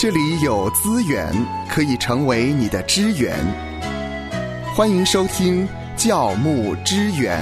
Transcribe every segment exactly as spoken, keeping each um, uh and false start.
这里有资源可以成为你的支援。欢迎收听教牧支援。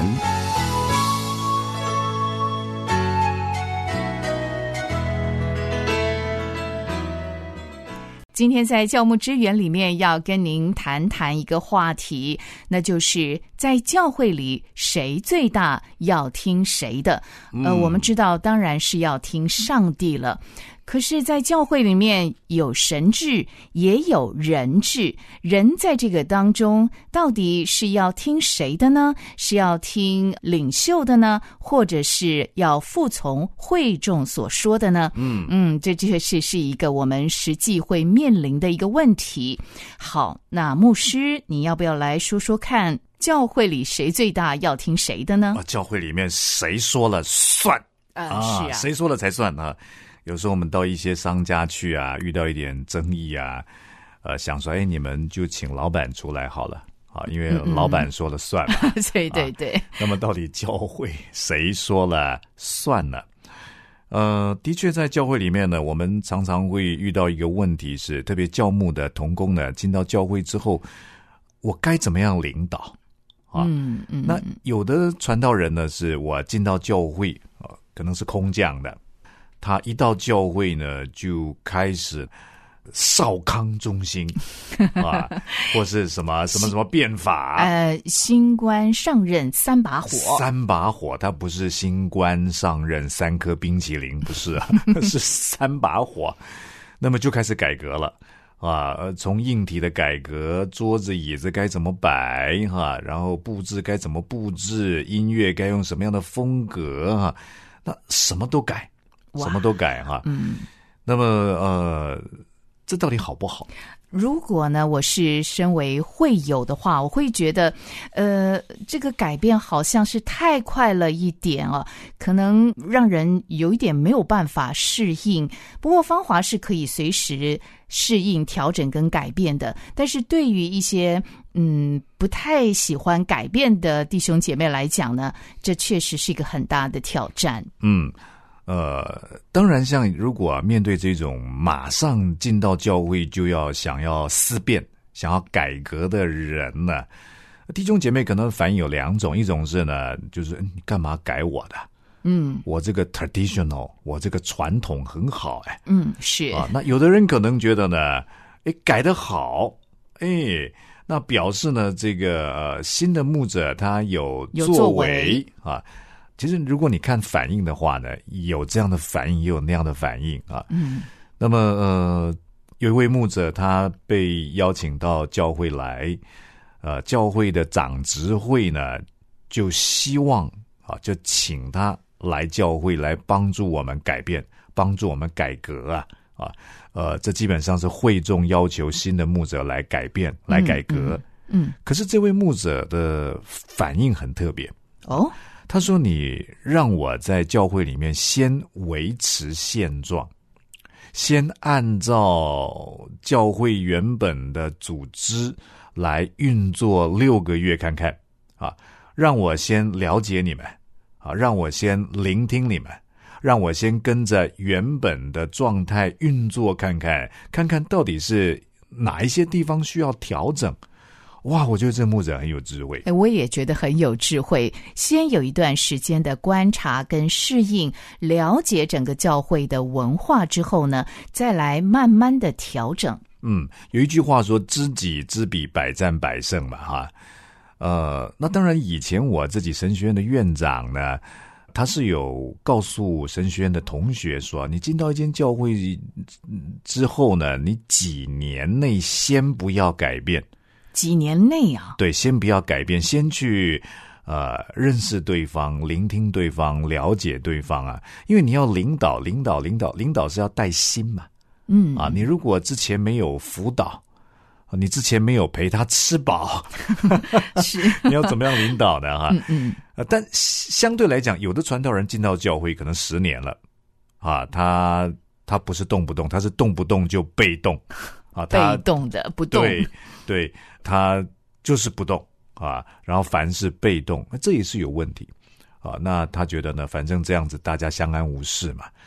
今天在教牧支援里面要跟您谈谈一个话题，那就是在教会里谁最大，要听谁的。呃，我们知道当然是要听上帝了，可是在教会里面有神制也有人制，人在这个当中到底是要听谁的呢？是要听领袖的呢，或者是要服从会众所说的呢？嗯嗯，这确实是一个我们实际会面临的一个问题。好，那牧师你要不要来说说看，教会里谁最大，要听谁的呢？ 啊、教会里面谁说了算、 呃、 啊？ 是啊， 谁说了才算啊？有时候我们到一些商家去啊，遇到一点争议啊，呃，想说，哎，你们就请老板出来好了啊，因为老板说了算嘛。 嗯嗯对对对、啊。 那么到底教会谁说了算呢？呃，的确在教会里面呢，我们常常会遇到一个问题是，特别教牧的同工呢，进到教会之后，我该怎么样领导啊？嗯嗯。那有的传道人呢，是我进到教会啊，可能是空降的。他一到教会呢，就开始少康中心啊，或是什么什么什么变法。 呃，新官上任三把火， 三把火，他不是新官上任三颗冰淇淋，不是啊，是三把火。那么就开始改革了啊，从硬体的改革，桌子椅子该怎么摆哈、啊，然后布置该怎么布置，音乐该用什么样的风格哈、啊，那什么都改。什么都改哈，嗯，那么呃，这到底好不好？ 如果呢，我是身为会友的话，我会觉得，呃，这个改变好像是太快了一点啊，可能让人有一点没有办法适应。不过芳华是可以随时适应、调整跟改变的，但是对于一些嗯不太喜欢改变的弟兄姐妹来讲呢，这确实是一个很大的挑战。 嗯。呃，当然像如果、啊、面对这种马上进到教会就要想要思辨、想要改革的人呢，弟兄姐妹可能反应有两种，一种是呢，就是你干嘛改我的？嗯，我这个 traditional， 我这个传统很好哎。 嗯，是啊。那有的人可能觉得呢，哎，改得好，哎，那表示呢，这个呃新的牧者他有作为啊。其实如果你看反应的话呢，有这样的反应也有那样的反应啊。嗯，那么呃有一位牧者他被邀请到教会来，呃教会的长执会呢就希望啊就请他来教会来帮助我们改变，帮助我们改革啊啊呃这基本上是会众要求新的牧者来改变、嗯、来改革。嗯，嗯可是这位牧者的反应很特别哦。他说你让我在教会里面先维持现状，先按照教会原本的组织来运作六个月看看啊，让我先了解你们啊，让我先聆听你们，让我先跟着原本的状态运作看看，看看到底是哪一些地方需要调整。哇，我觉得这牧者很有智慧。 我也觉得很有智慧。先有一段时间的观察跟适应，了解整个教会的文化之后呢，再来慢慢的调整。 嗯，有一句话说知己知彼，百战百胜嘛哈。呃，那当然以前我自己神学院的院长呢，他是有告诉神学院的同学说，你进到一间教会之后呢，你几年内先不要改变。 几年内啊？ 对，先不要改变，先去呃认识对方，聆听对方，了解对方啊。因为你要领导，领导，领导，领导是要带心嘛。嗯啊，你如果之前没有辅导，你之前没有陪他吃饱，是你要怎么样领导呢？哈、嗯嗯呃，但相对来讲，有的传道人进到教会可能十年了啊，他他不是动不动，他是动不动就被动。啊， 被动的不动， 对对，他就是不动啊，然后凡事被动，这也是有问题啊。那他觉得呢，反正这样子大家相安无事嘛，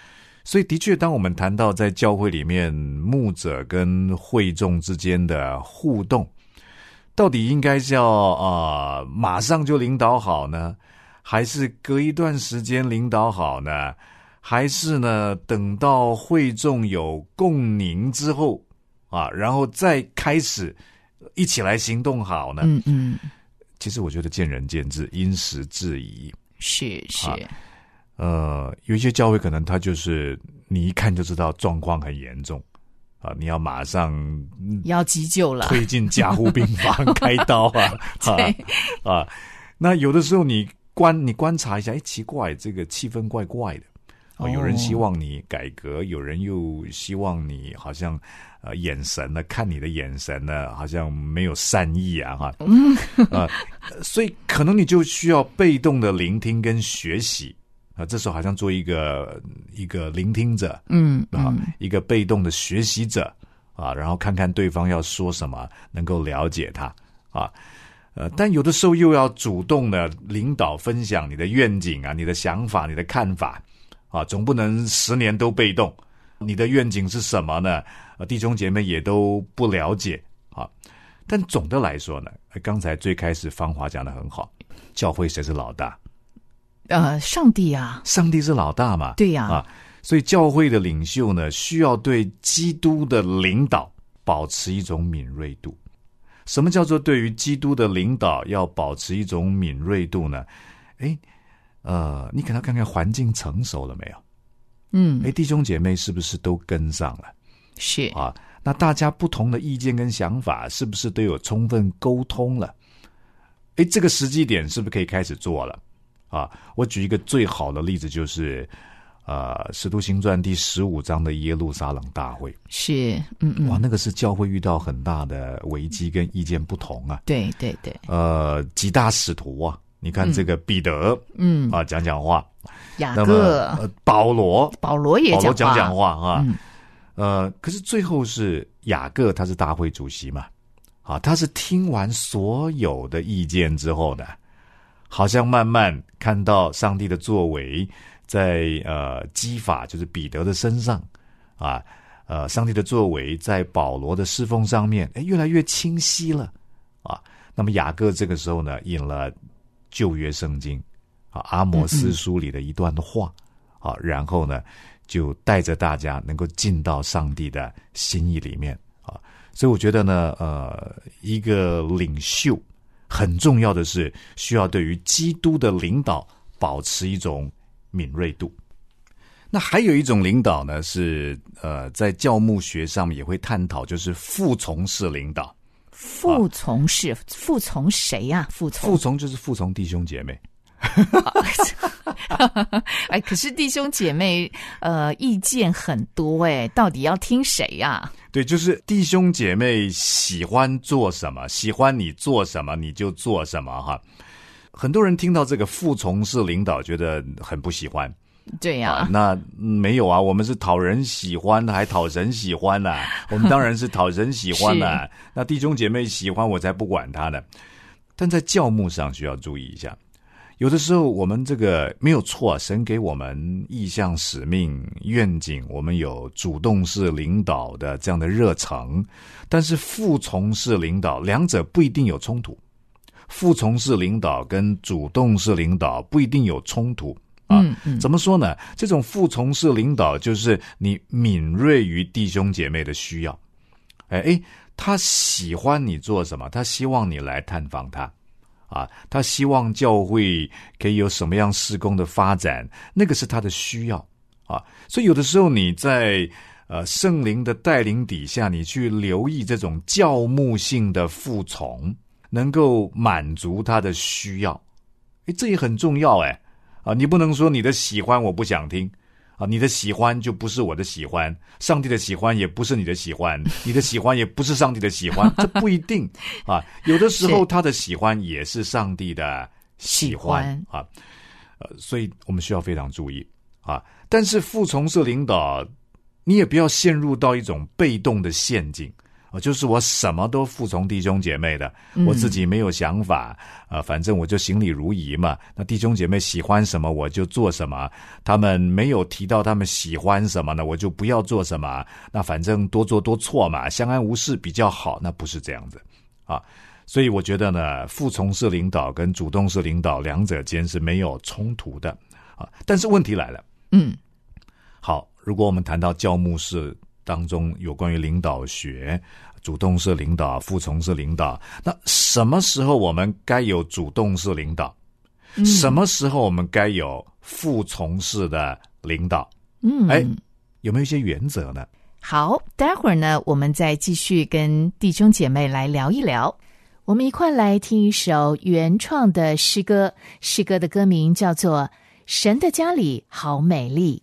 所以的确，当我们谈到在教会里面牧者跟会众之间的互动，到底应该是要啊、呃、马上就领导好呢，还是隔一段时间领导好呢？还是呢等到会众有共鸣之后啊，然后再开始一起来行动好呢？ 嗯嗯， 其实我觉得见仁见智，因时制宜。 是是、 啊，呃，有一些教会可能他就是你一看就知道状况很严重啊，你要马上要急救了， 推进加护病房开刀啊对啊啊！那有的时候你观你观察一下，哎，奇怪，这个气氛怪怪的。哦、有人希望你改革，有人又希望你好像呃眼神呢，看你的眼神呢，好像没有善意啊哈，嗯呃，所以可能你就需要被动的聆听跟学习啊、呃，这时候好像做一个一个聆听者， 嗯啊、 嗯，一个被动的学习者啊，然后看看对方要说什么，能够了解他啊。呃，但有的时候又要主动的领导分享你的愿景啊，你的想法，你的看法。啊，总不能十年都被动。你的愿景是什么呢？呃，弟兄姐妹也都不了解啊。但总的来说呢，刚才最开始芳华讲得很好，教会谁是老大？ 呃，上帝啊， 上帝是老大嘛？ 对呀、啊。 啊，所以教会的领袖呢，需要对基督的领导保持一种敏锐度。什么叫做对于基督的领导要保持一种敏锐度呢？诶呃，你可能看看环境成熟了没有？ 嗯， 哎，弟兄姐妹是不是都跟上了？ 是啊，那大家不同的意见跟想法是不是都有充分沟通了？哎，这个时机点是不是可以开始做了？啊，我举一个最好的例子，就是呃，《使徒行传》第十五章的耶路撒冷大会。 是，嗯嗯， 哇，那个是教会遇到很大的危机跟意见不同啊。 对对对， 呃，几大使徒啊。你看这个彼得， 嗯啊，讲讲话； 雅各、 呃、保罗， 保罗也讲话， 保罗讲讲话啊。 嗯、 呃，可是最后是雅各，他是大会主席嘛，啊，他是听完所有的意见之后呢，好像慢慢看到上帝的作为在呃基法，就是彼得的身上啊，呃，上帝的作为在保罗的侍奉上面，哎，越来越清晰了啊。那么雅各这个时候呢，引了旧约圣经啊，阿摩司书里的一段话啊，然后呢，就带着大家能够进到上帝的心意里面啊。所以我觉得呢，呃，一个领袖很重要的是需要对于基督的领导保持一种敏锐度。那还有一种领导呢，是呃，在教牧学上面也会探讨，就是服从式领导。 服从是、啊、服从谁呀、啊？服从服从就是服从弟兄姐妹。 哎，可是弟兄姐妹呃意见很多哎，到底要听谁呀、啊？ 对，就是弟兄姐妹喜欢做什么，喜欢你做什么你就做什么哈。很多人听到这个服从式领导觉得很不喜欢。 对呀、啊啊，那没有啊，我们是讨人喜欢还讨神喜欢呢、啊？我们当然是讨神喜欢呢、啊。那弟兄姐妹喜欢我才不管他呢。但在教牧上需要注意一下，有的时候我们这个没有错，神给我们意向、使命、愿景，我们有主动式领导的这样的热忱，但是服从式领导两者不一定有冲突，服从式领导跟主动式领导不一定有冲突。啊、 嗯嗯， 怎么说呢？这种服从式领导就是你敏锐于弟兄姐妹的需要，哎哎，他喜欢你做什么，他希望你来探访他，啊，他希望教会可以有什么样事工的发展，那个是他的需要啊。所以有的时候你在呃圣灵的带领底下，你去留意这种教牧性的服从，能够满足他的需要，哎，这也很重要哎。啊，你不能说你的喜欢我不想听，啊，你的喜欢就不是我的喜欢，上帝的喜欢也不是你的喜欢，你的喜欢也不是上帝的喜欢，这不一定啊。有的时候他的喜欢也是上帝的喜欢, 喜欢啊，呃，所以我们需要非常注意啊。但是服从式领导，你也不要陷入到一种被动的陷阱就是我什么都服从弟兄姐妹的，我自己没有想法，呃，反正我就行礼如仪嘛。那弟兄姐妹喜欢什么我就做什么，他们没有提到他们喜欢什么呢，我就不要做什么。那反正多做多错嘛，相安无事比较好。那不是这样子啊。所以我觉得呢，服从式领导跟主动式领导两者间是没有冲突的啊。但是问题来了， 嗯， 好，如果我们谈到教牧式当中有关于领导学，主动式领导、服从式领导，那什么时候我们该有主动式领导？嗯、什么时候我们该有服从式的领导？ 嗯， 哎，有没有一些原则呢？ 好，待会儿呢，我们再继续跟弟兄姐妹来聊一聊。我们一块来听一首原创的诗歌，诗歌的歌名叫做《神的家里好美丽》。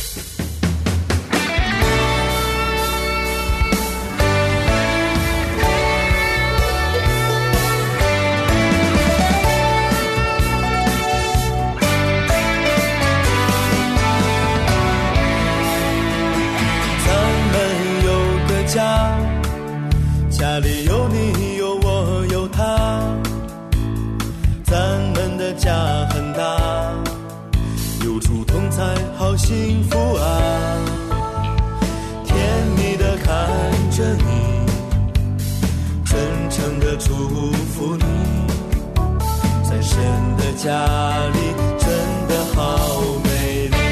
家里有你有我有他，咱们的家很大，有主同在好幸福啊，甜蜜的看着你，真诚的祝福你，在神的家里真的好美丽。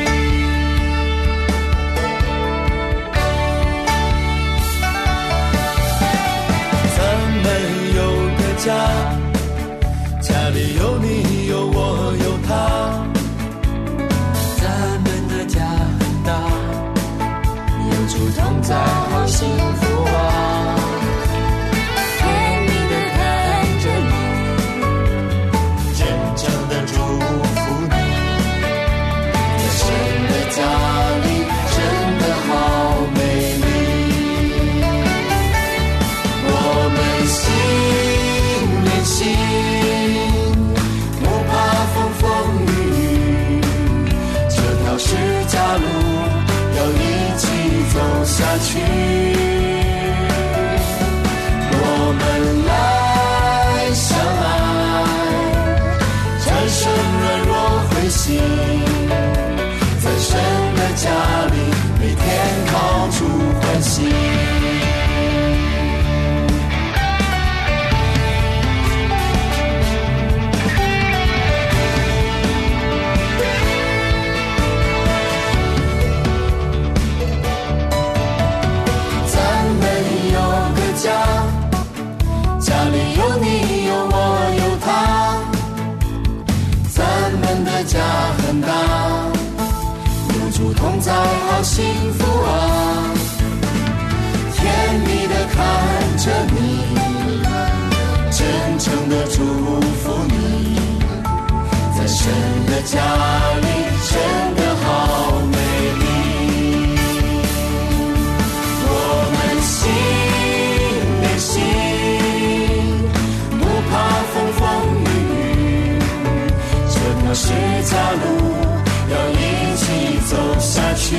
家，家里有你有我有他，咱们的家很大，有主同在好幸福啊，甜蜜的看着你，真诚的祝福你，在神的家里真的好美丽。我们心心不怕风风雨雨，这条十架路要一起走下去。我们来相爱，战胜软弱灰心，在神的家里每天靠主欢喜。家很大，有主同在好幸福啊，甜蜜的看着你，真诚的祝福你，在神的家里真的好美丽。我们心连心，不怕风风雨雨，这条十架路要一起走下去。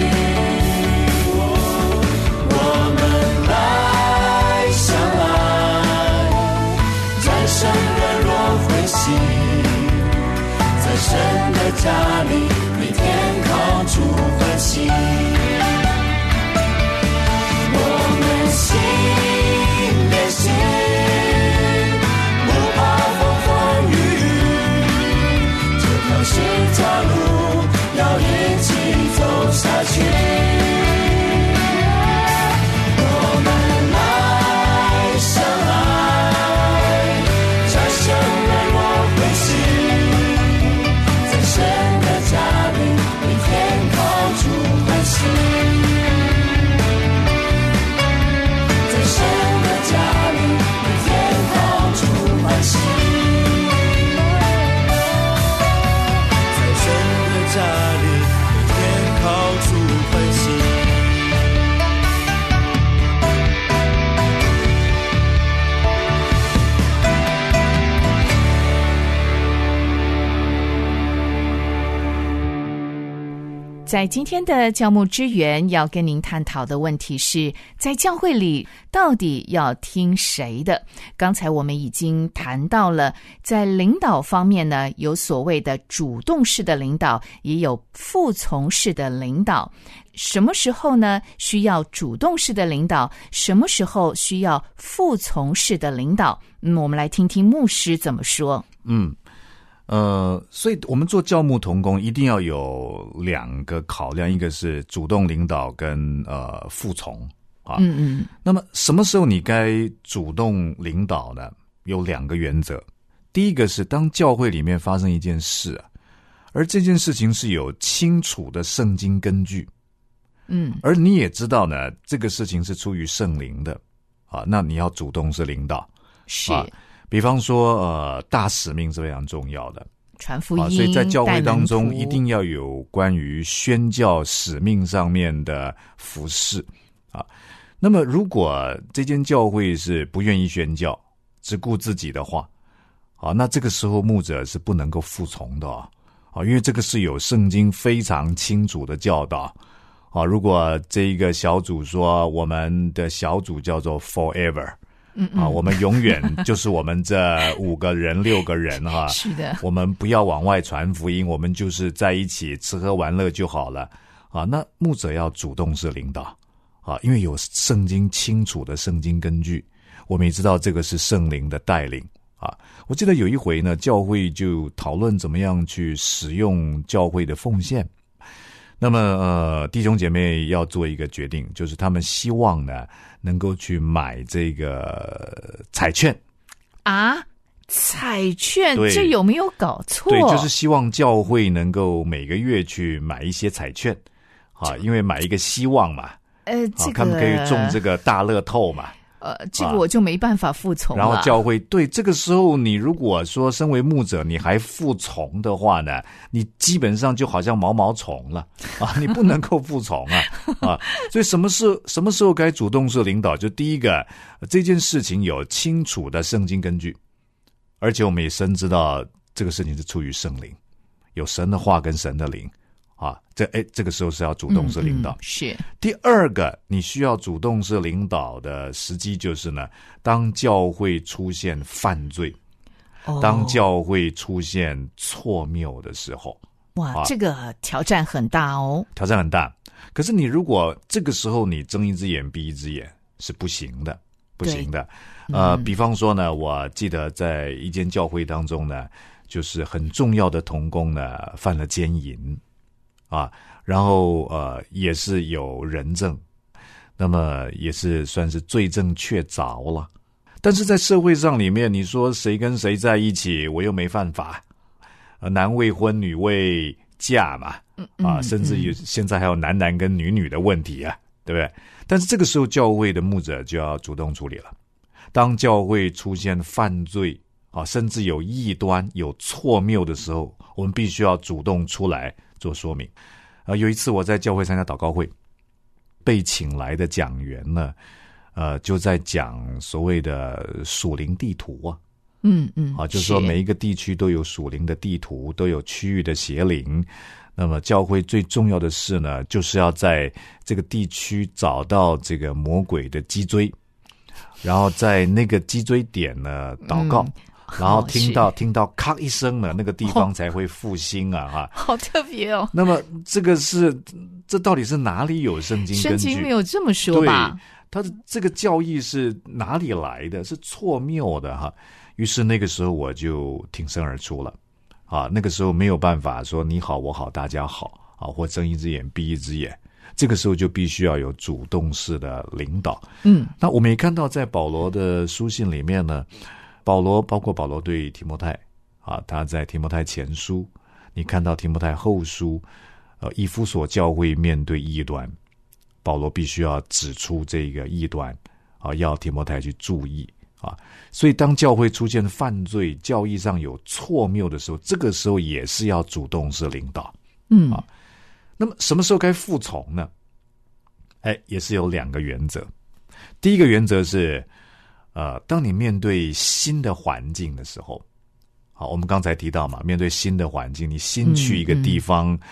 我们来相爱，战胜软弱灰心，在神的家里每天靠主欢喜。我们心连心，不怕风风雨雨，这条十架路要一起走下去。我们来相爱，战胜软弱灰心，在神的家里每天靠主欢喜。在神的家里每天靠主欢喜。在神的家里每天靠主欢喜。 在今天的教牧支援要跟您探讨的问题是，在教会里到底要听谁的？刚才我们已经谈到了，在领导方面呢，有所谓的主动式的领导，也有服从式的领导。什么时候呢需要主动式的领导？什么时候需要服从式的领导？嗯，我们来听听牧师怎么说。 嗯。呃，所以我们做教牧同工一定要有两个考量，一个是主动领导跟呃服从啊。 嗯嗯。 那么什么时候你该主动领导呢？有两个原则。第一个是当教会里面发生一件事啊，而这件事情是有清楚的圣经根据， 嗯， 而你也知道呢，这个事情是出于圣灵的啊，那你要主动是领导。 是。 啊，比方说，呃，大使命是非常重要的， 传福音， 啊，所以在教会当中带门徒一定要有关于宣教使命上面的服事啊。那么，如果这间教会是不愿意宣教，只顾自己的话，啊，那这个时候牧者是不能够服从的啊，啊，因为这个是有圣经非常清楚的教导啊。如果这一个小组说我们的小组叫做 forever。 嗯嗯啊，我们永远就是我们这五个人、六个人哈。 是的， 我们不要往外传福音，我们就是在一起吃喝玩乐就好了啊。那牧者要主动式领导啊，因为有圣经清楚的圣经根据，我们也知道这个是圣灵的带领啊。我记得有一回呢，教会就讨论怎么样去使用教会的奉献。那么呃，弟兄姐妹要做一个决定，就是他们希望呢能够去买这个彩券啊，彩券， 对， 这有没有搞错？ 对，就是希望教会能够每个月去买一些彩券啊，因为买一个希望嘛， 呃，这个、 啊、他们可以中这个大乐透嘛。 呃，这个我就没办法服从了。 然后教会对这个时候，你如果说身为牧者，你还服从的话呢，你基本上就好像毛毛虫了啊，你不能够服从啊啊！所以什么时候什么时候该主动式领导？就第一个，这件事情有清楚的圣经根据，而且我们也深知道这个事情是出于圣灵，有神的话跟神的灵。啊，这哎，这个时候是要主动式领导。 嗯嗯、是第二个，你需要主动式领导的时机就是呢，当教会出现犯罪， 哦、 当教会出现错谬的时候， 哇， 啊、 这个挑战很大哦， 挑战很大。可是你如果这个时候你睁一只眼闭一只眼是不行的，不行的。呃、嗯，比方说呢，我记得在一间教会当中呢，就是很重要的同工呢犯了奸淫。啊，然后呃也是有人证，那么也是算是罪证确凿了。但是在社会上里面，你说谁跟谁在一起，我又没犯法，呃，男未婚女未嫁嘛，啊，甚至有现在还有男男跟女女的问题啊，对不对？但是这个时候教会的牧者就要主动处理了。当教会出现犯罪啊，甚至有异端、有错谬的时候，我们必须要主动出来做说明。呃，有一次我在教会参加祷告会，被请来的讲员呢，呃，就在讲所谓的属灵地图啊， 嗯嗯， 啊，就是说每一个地区都有属灵的地图，都有区域的协领。那么教会最重要的事呢，就是要在这个地区找到这个魔鬼的脊椎，然后在那个脊椎点呢祷告。嗯，然后听到、哦、听到咔一声呢，那个地方才会复兴啊！哈、哦， 好特别哦。 那么这个是，这到底是哪里有圣经根据？ 圣经没有这么说吧？ 对，他的这个教义是哪里来的？是错谬的哈。于是那个时候我就挺身而出了啊。那个时候没有办法说你好我好大家好啊，或睁一只眼闭一只眼。这个时候就必须要有主动式的领导。 嗯， 那我们也看到在保罗的书信里面呢。保罗包括保罗对提摩太啊，他在提摩太前书，你看到提摩太后书，呃，以弗所教会面对异端，保罗必须要指出这个异端啊，要提摩太去注意啊。所以当教会出现犯罪、教义上有错谬的时候，这个时候也是要主动式领导。 嗯啊，那么什么时候该服从呢？哎，也是有两个原则。第一个原则是。呃，当你面对新的环境的时候，好，我们刚才提到嘛，面对新的环境，你新去一个地方，嗯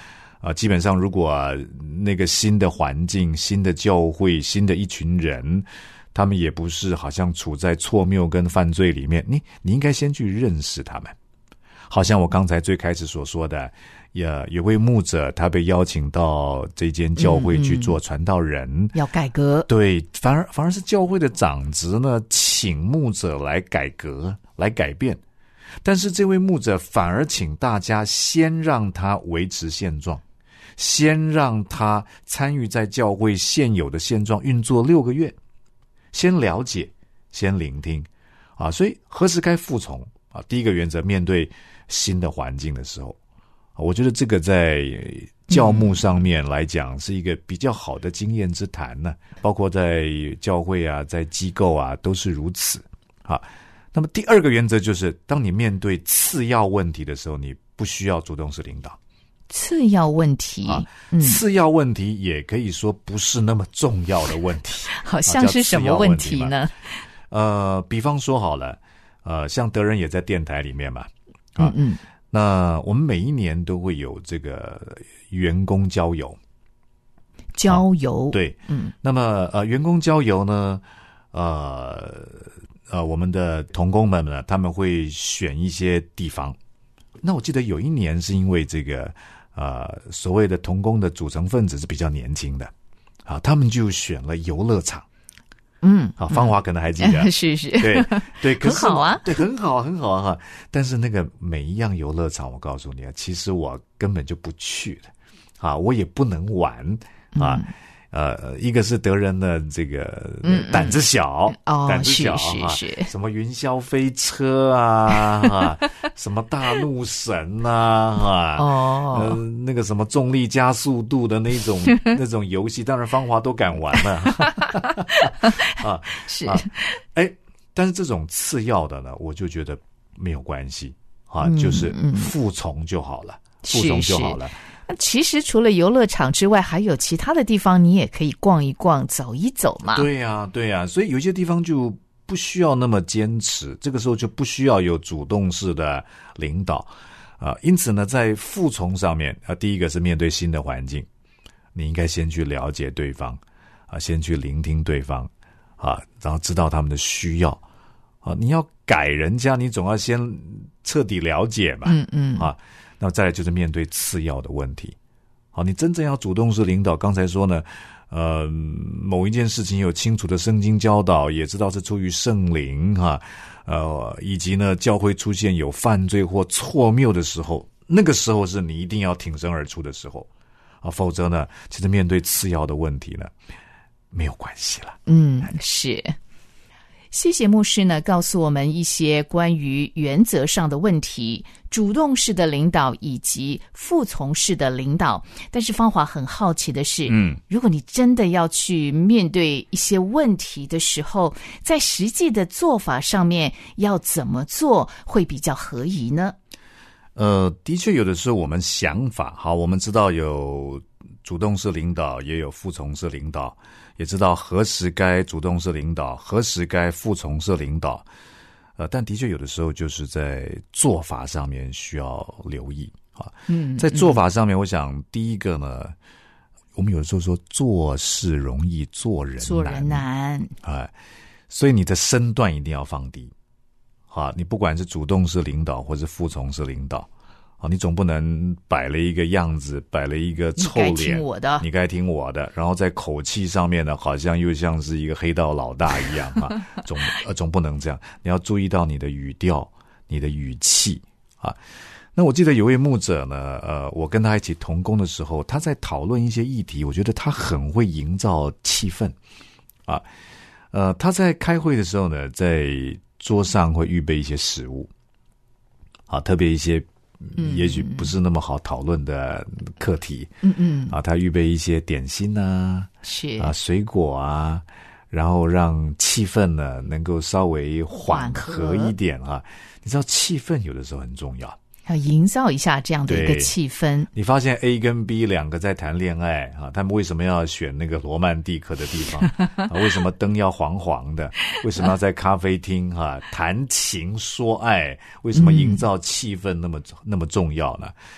啊，基本上如果、啊、那个新的环境、新的教会、新的一群人，他们也不是好像处在错谬跟犯罪里面，你你应该先去认识他们。好像我刚才最开始所说的，也有位牧者，他被邀请到这间教会去做传道人，嗯嗯要改革。 对，反而反而是教会的长职呢，请牧者来改革、来改变。但是这位牧者反而请大家先让他维持现状，先让他参与在教会现有的现状运作六个月，先了解，先聆听啊。所以何时该服从啊？第一个原则，面对新的环境的时候，我觉得这个在教牧上面来讲是一个比较好的经验之谈呢、啊，包括在教会啊，在机构啊都是如此啊。那么第二个原则就是，当你面对次要问题的时候，你不需要主动式领导。 次要问题、 啊嗯、 次要问题也可以说不是那么重要的问题。 好像是什么问题呢？ 啊、呃，比方说好了，呃，像德仁也在电台里面嘛，啊、 嗯嗯， 那我们每一年都会有这个员工郊游。 郊游、 啊、对， 嗯， 那么呃，员工郊游呢，呃呃，我们的同工们呢，他们会选一些地方。那我记得有一年是因为这个呃所谓的同工的组成分子是比较年轻的啊，他们就选了游乐场。 嗯， 好，芳华可能还记得， 嗯、是是， 对对，可是很好啊， 对，很好很好啊。但是那个每一样游乐场，我告诉你啊，其实我根本就不去的啊，我也不能玩啊。嗯呃，一个是德仁的这个胆子小， 嗯嗯、 胆子小、 哦、是是是、 啊，什么云霄飞车啊，啊什么大怒神啊，啊， 哦， 呃，那个什么重力加速度的那种那种游戏，当然芳华都敢玩了，啊， 是， 啊，哎，但是这种次要的呢，我就觉得没有关系啊， 嗯、 就是服从就好了，服从就好了。 其实除了游乐场之外，还有其他的地方你也可以逛一逛、走一走嘛。 对呀、啊，对呀、啊，所以有些地方就不需要那么坚持，这个时候就不需要有主动式的领导啊。因此呢，在服从上面啊，第一个是面对新的环境，你应该先去了解对方啊，先去聆听对方啊，然后知道他们的需要啊。你要改人家，你总要先彻底了解嘛。 嗯嗯啊。那再来就是面对次要的问题，好，你真正要主动式领导。刚才说呢，呃，某一件事情有清楚的圣经教导，也知道是出于圣灵哈、啊，呃，以及呢，教会出现有犯罪或错谬的时候，那个时候是你一定要挺身而出的时候啊，否则呢，其实面对次要的问题呢，没有关系了。 嗯，是。谢谢牧师呢，告诉我们一些关于原则上的问题，主动式的领导以及服从式的领导。但是芳华很好奇的是， 嗯， 如果你真的要去面对一些问题的时候，在实际的做法上面要怎么做会比较合宜呢？ 呃，的确有的时候我们想法好，我们知道有主动式领导，也有服从式领导，也知道何时该主动式领导，何时该服从式领导。呃，但的确有的时候就是在做法上面需要留意啊。 嗯， 在做法上面，我想第一个呢，我们有的时候说做事容易，做人难， 做人难， 哎，所以你的身段一定要放低。啊，你不管是主动式领导或是服从式领导，啊，你总不能摆了一个样子，摆了一个臭脸， 你该听我的， 你该听我的，然后在口气上面呢，好像又像是一个黑道老大一样啊，总呃总不能这样，你要注意到你的语调、你的语气啊。那我记得有位牧者呢，呃，我跟他一起同工的时候，他在讨论一些议题，我觉得他很会营造气氛啊。呃，他在开会的时候呢，在桌上会预备一些食物，啊，特别一些也许不是那么好讨论的课题， 嗯嗯， 啊，他预备一些点心啊， 是啊，水果啊，然后让气氛呢能够稍微缓和一点啊。你知道气氛有的时候很重要， 要营造一下这样的一个气氛。 你发现 A 跟 B 两个在谈恋爱啊，他们为什么要选那个罗曼蒂克的地方啊？为什么灯要黄黄的？为什么要在咖啡厅啊谈情说爱？为什么营造气氛那么、嗯、那么重要呢？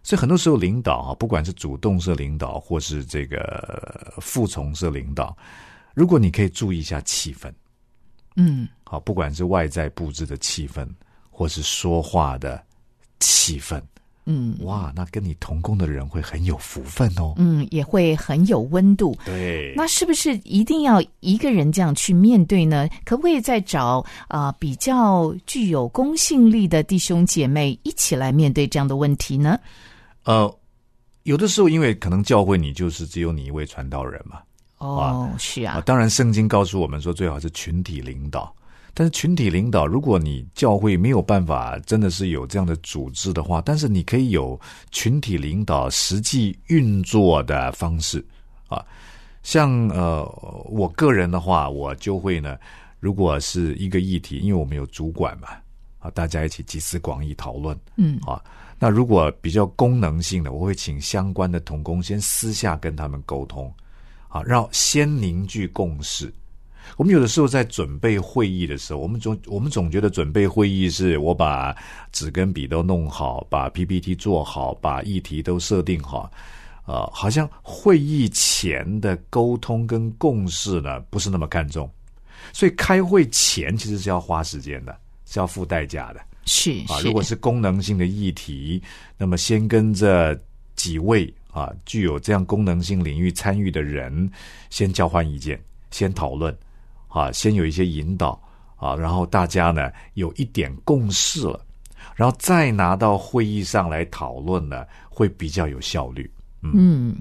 所以很多时候领导啊，不管是主动式领导或是这个服从式领导，如果你可以注意一下气氛， 嗯， 好，不管是外在布置的气氛，或是说话的气氛， 嗯， 哇，那跟你同工的人会很有福分哦， 嗯，也会很有温度。 对， 那是不是一定要一个人这样去面对呢？可不可以再找啊、呃、比较具有公信力的弟兄姐妹一起来面对这样的问题呢？ 呃，有的时候因为可能教会你就是只有你一位传道人嘛， 哦，是啊， 啊，当然圣经告诉我们说最好是群体领导，但是群体领导如果你教会没有办法真的是有这样的组织的话，但是你可以有群体领导实际运作的方式啊，像呃我个人的话，我就会呢，如果是一个议题，因为我们有主管嘛，啊，大家一起集思广益讨论， 嗯， 啊，那如果比较功能性的，我会请相关的同工先私下跟他们沟通，啊，让先凝聚共识。我们有的时候在准备会议的时候，我们总我们总觉得准备会议是我把纸跟笔都弄好，把 P P T 做好，把议题都设定好，呃，好像会议前的沟通跟共识呢不是那么看重，所以开会前其实是要花时间的，是要付代价的。 是啊， 是， 如果是功能性的议题，那么先跟这几位啊具有这样功能性领域参与的人先交换意见，先讨论，啊，先有一些引导啊，然后大家呢有一点共识了，然后再拿到会议上来讨论呢，会比较有效率。嗯。 嗯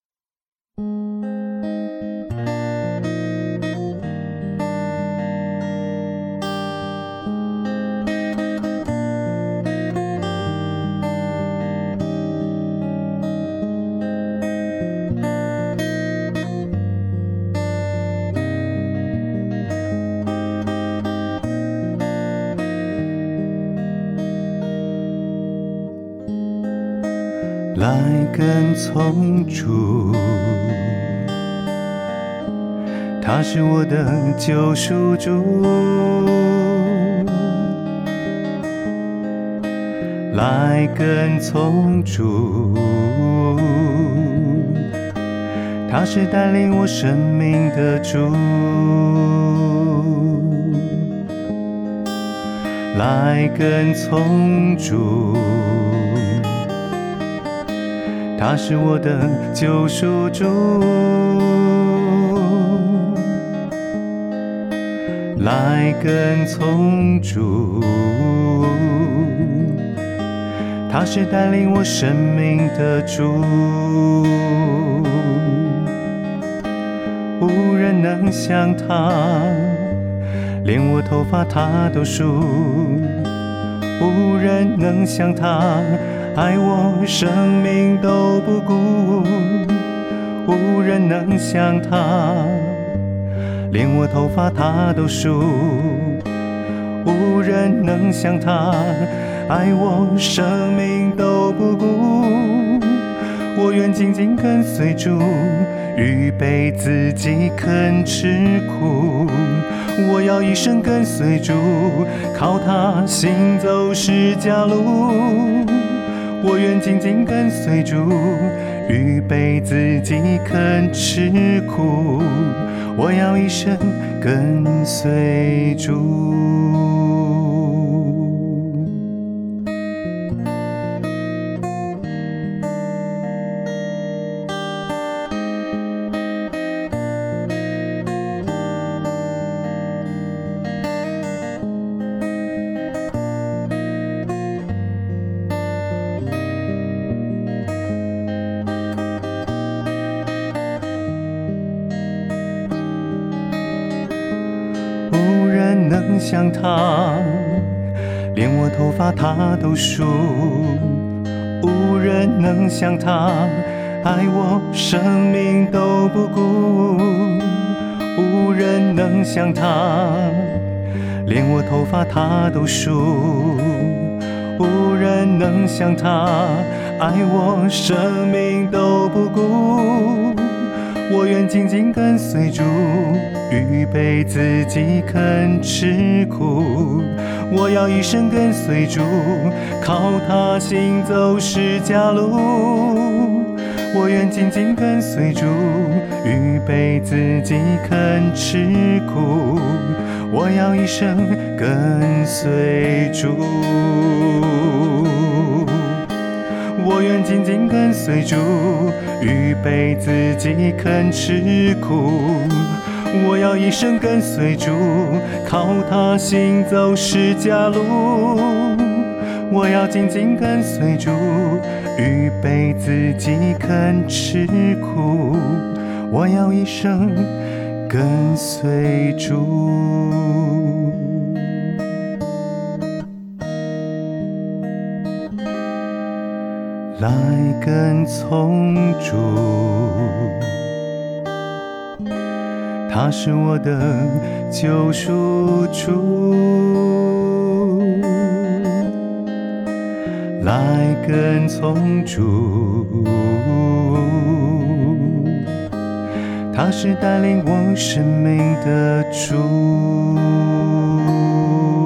来跟从主，他是我的救赎主。来跟从主，他是带领我生命的主。来跟从主，他是我的救赎主。来跟从主，他是带领我生命的主。无人能像他，连我头发他都梳。无人能像他，爱我生命都不顾。无人能像他，连我头发他都梳。无人能像他，爱我生命都不顾。我愿紧紧跟随主，预备自己肯吃苦。我要一生跟随主，靠他行走十架路。我愿紧紧跟随主，预备自己肯吃苦。我要一生跟随主。能像他，连我头发他都梳。无人能像他，爱我生命都不顾。无人能像他，连我头发他都梳。无人能像他，爱我生命都不顾。 我愿紧紧跟随主，预备自己肯吃苦。我要一生跟随主，靠他行走十架路。我愿紧紧跟随主，预备自己肯吃苦。我要一生跟随主，我愿紧紧跟随主，预备自己肯吃苦。我要一生跟随主，靠他行走十架路。我要紧紧跟随主，预备自己肯吃苦。我要一生跟随主。来跟从主，他是我的救赎主。来跟从主，他是带领我生命的主。